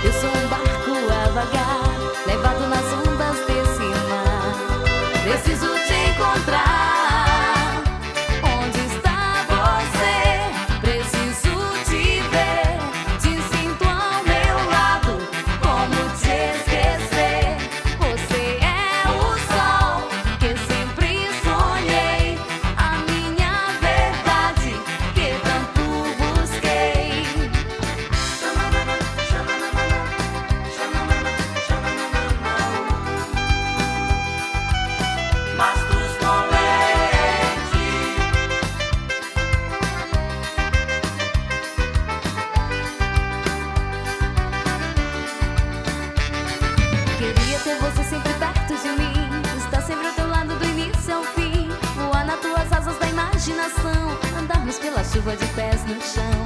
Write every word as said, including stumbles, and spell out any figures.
Eu sou um barco a vagar, levado nas ondas desse mar. Preciso te encontrar. Onde está você? Preciso te ver. Te sinto ao meu lado. Como te esquecer? Você é o sol que sempre sonhei, a minha verdade que tanto busquei. Mastros com leite. Queria ter você sempre perto de mim, estar sempre ao teu lado do início ao fim, voar nas tuas asas da imaginação, andarmos pela chuva de pés no chão.